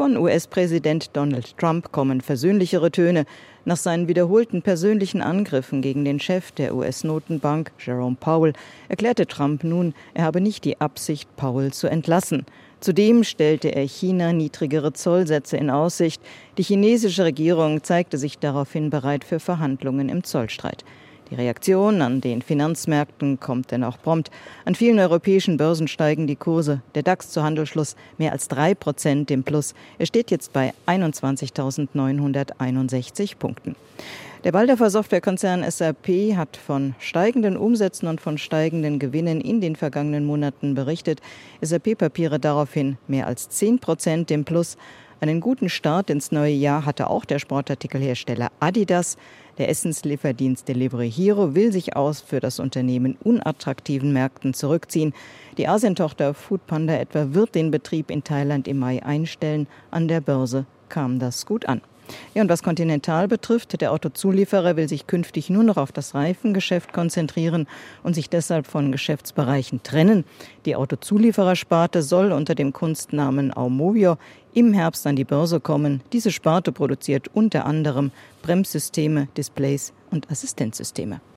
Von US-Präsident Donald Trump kommen versöhnlichere Töne. Nach seinen wiederholten persönlichen Angriffen gegen den Chef der US-Notenbank, Jerome Powell, erklärte Trump nun, er habe nicht die Absicht, Powell zu entlassen. Zudem stellte er China niedrigere Zollsätze in Aussicht. Die chinesische Regierung zeigte sich daraufhin bereit für Verhandlungen im Zollstreit. Die Reaktion an den Finanzmärkten kommt denn auch prompt. An vielen europäischen Börsen steigen die Kurse. Der DAX zu Handelsschluss mehr als 3% im Plus. Er steht jetzt bei 21.961 Punkten. Der Walldorfer Softwarekonzern SAP hat von steigenden Umsätzen und von steigenden Gewinnen in den vergangenen Monaten berichtet. SAP-Papiere daraufhin mehr als 10% im Plus. Einen guten Start ins neue Jahr hatte auch der Sportartikelhersteller Adidas. Der Essenslieferdienst Delivery Hero will sich aus für das Unternehmen unattraktiven Märkten zurückziehen. Die Asientochter Foodpanda etwa wird den Betrieb in Thailand im Mai einstellen. An der Börse kam das gut an. Ja, und was Continental betrifft, der Autozulieferer will sich künftig nur noch auf das Reifengeschäft konzentrieren und sich deshalb von Geschäftsbereichen trennen. Die Autozulieferersparte soll unter dem Kunstnamen Aumovio im Herbst an die Börse kommen. Diese Sparte produziert unter anderem Bremssysteme, Displays und Assistenzsysteme.